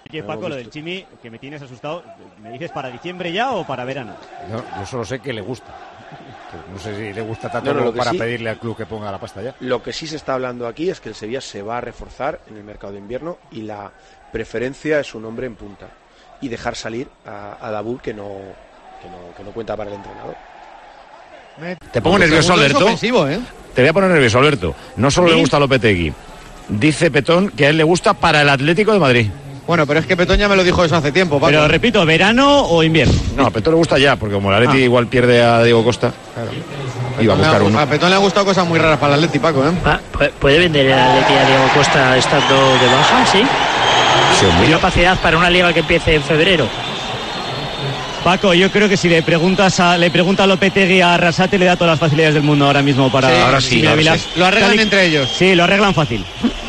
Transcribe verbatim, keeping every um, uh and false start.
Oye, Paco, lo del Chimi, que me tienes asustado, ¿me dices para diciembre ya o para verano? No, yo solo sé que le gusta. No sé si le gusta tanto no, no, para sí, pedirle al club que ponga la pasta ya. Lo que sí se está hablando aquí es que el Sevilla se va a reforzar en el mercado de invierno y la preferencia es un hombre en punta y dejar salir a, a Dabur que no, que no que no cuenta para el entrenador. Te pongo nervioso, Alberto. ¿eh? Te voy a poner nervioso, Alberto. No solo ¿Sí? le gusta a Lopetegui. Dice Petón que a él le gusta para el Atlético de Madrid. Bueno, pero es que Petón ya me lo dijo eso hace tiempo, Paco. Pero repito, ¿verano o invierno? No, a Petón le gusta ya, porque como el Atleti Ah. igual pierde a Diego Costa, Claro. iba a buscar uno. A Petón le han gustado cosas muy raras para el Atleti, Paco, ¿eh? Ah, ¿puede vender el Atleti a Diego Costa estando de baja? Sí. Sí, hombre. ¿Hay capacidad para una liga que empiece en febrero? Paco, yo creo que si le preguntas a le pregunta a Lopetegui a Arrasate, le da todas las facilidades del mundo ahora mismo para... Sí, ahora sí, Mira, ahora Villar. sí. Lo arreglan Tal y- entre ellos. Sí, lo arreglan fácil.